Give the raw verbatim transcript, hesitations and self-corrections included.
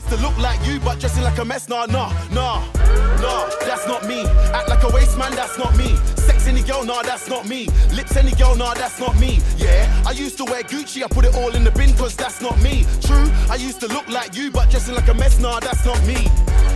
used to look like you, but dressing like a mess. Nah, nah, nah, nah, that's not me. Act like a waste man, that's not me. Sex any girl, nah, that's not me. Lips any girl, nah, that's not me. Yeah, I used to wear Gucci, I put it all in the bin, cause that's not me. True, I used to look like you, but dressing like a mess, nah, that's not me.